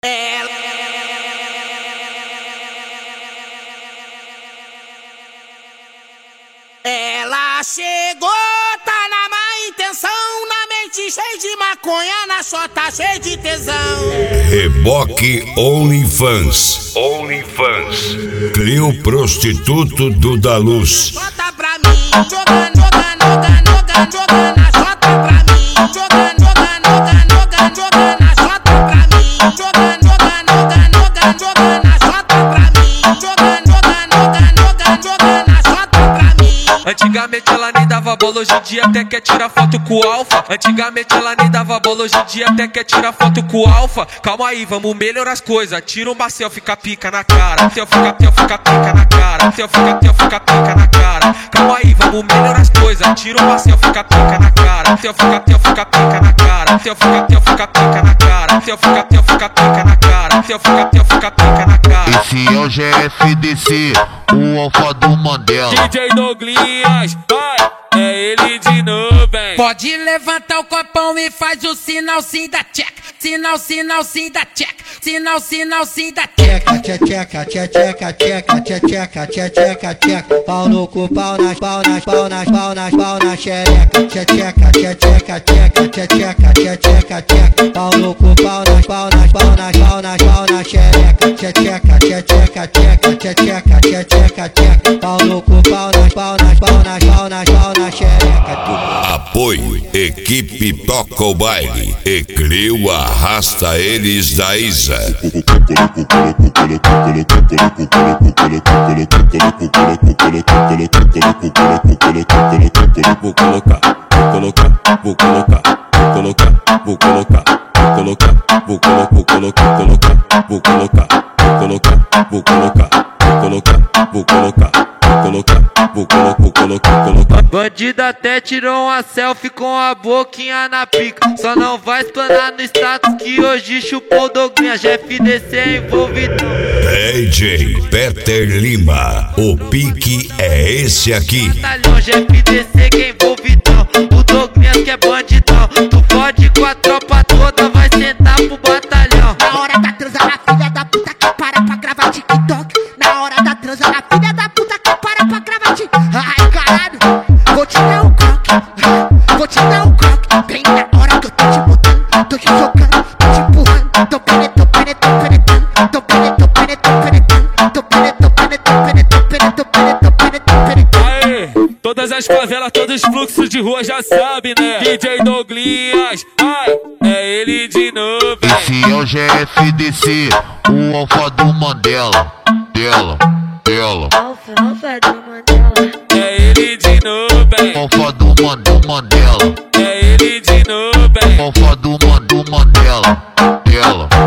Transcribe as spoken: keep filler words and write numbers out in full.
Ela, ela chegou, tá na má intenção, na mente cheia de maconha, na chota cheia de tesão. Reboque OnlyFans. OnlyFans. Cleo Prostituto do da Luz. Chota pra mim, jogando, jogando, jogando, jogando, jogando na chota pra mim, jogando, jogando, jogando, jogando, jogando na chota pra mim, jogando, jogando, jogando, jogando, jogando na chota pra mim, jogando, jogando, jogando, jogando, jogando na chota pra mim. Antigamente ela nem dava bola, hoje em dia até quer tirar foto com o alfa. Antigamente ela nem dava bola, hoje em dia até quer tirar foto com o alfa. Calma aí, vamos melhorar as coisas. Tira uma selfie, fica pica na cara. Selfie, fica, fica pica na cara. Selfie, fica, fica pica na cara. Calma aí, vamos melhorar as coisas. Tira uma selfie, fica pica na cara. Selfie, fica, fica pica na cara. Selfie, fica, fica pica na cara. Selfie, fica, fica pica na cara. Selfie, fica, fica pica na cara. Esse é o G F D C, o alfa do Mandela. D J Douglas, vai, é ele de novo, hein? Pode levantar o copão e faz o sinal sim da check. Sinal, sinal sim da check. Sinal, sinal sim da check. Tcheca, tcheca, tcheca, tcheca, tcheca, tcheca, tcheca. Pau no cu, pau nas, pau nas, pau nas, pau nas, pau na xereca. Tcheca, tcheca, tcheca, tcheca, tcheca, tcheca. Pau no cu, pau nas, pau nas, pau nas, pau nas, pau na xereca. Tcheca, tcheca, tcheca, tcheca, tcheca, tcheca. Pau no cu, pau nas, pau nas, pau nas, pau nas, pau na xereca. Apoio, equipe toca o baile. E Cleo arrasta eles da Isa. Vou colocar, vou colocar, vou colocar, vou colocar, vou colocar, vou colocar, vou colocar, vou colocar, vou colocar, vou colocar, vou colocar, vou colocar, vou colocar, vou colocar, vou colocar, vou colocar, colocar. Bandida até tirou uma selfie com a boquinha na pica. Só não vai explanar no status que hoje chupou Douglas. G F D C envolvido. D J Peter Lima, o pique é esse aqui. Batalhão G F D C que é envolvidão. O Douglas que é bandidão. Tu fode com a tropa toda, vai sentar pro batalhão. Na hora da transa na filha da puta que para pra gravar TikTok. Na hora da transa na filha da puta que para pra gravar TikTok. Ai caralho, vou te dar um croque, vou te dar um croque. Bem na hora que eu tô te botando, tô te jogando, tô te empurrando. Tô penetrando, tô penetrando, tô penetrando, tô penetrando, tô penetrando, tô penetrando, tô penetrando, tô penetrando, tô penetrando, tô penetrando. Aê, todas as favelas, todos os fluxos de rua já sabem, né? D J Douglas, ai, é ele de novo. Esse é o G F D C, o alfa do Mandela. Dela, dela. Alfa, alfa do Mandela. É ele de novo, hein? Alfa do Mando Mandela. É ele de novo, hein? Alfa do Mando Mandela. Dela.